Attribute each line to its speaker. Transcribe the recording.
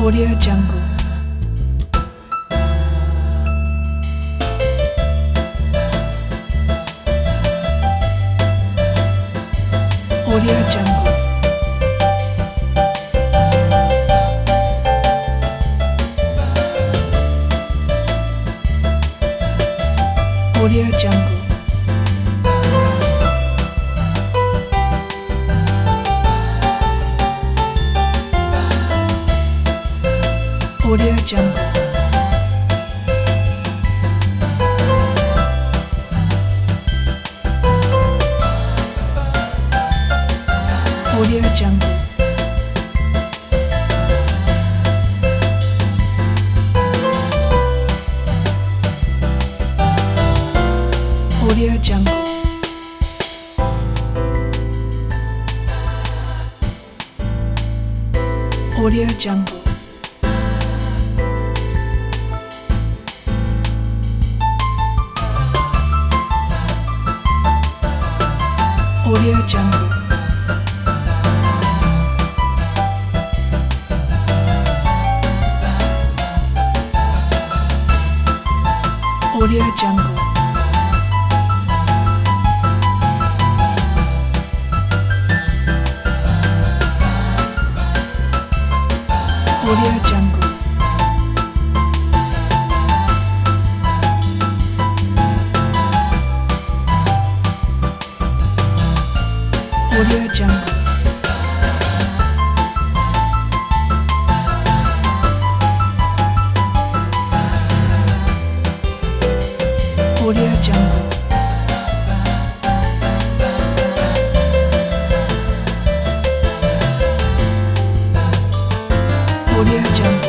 Speaker 1: Audio Jungle. Audio Jungle. Audio Jungle. Audio Jungle. Audio Jungle. Audio Jungle. Audio Jungle. Audio Jungle. Audio Jungle. Audio Jungle. Audio Jungle. Audio Jungle. Audio Jungle.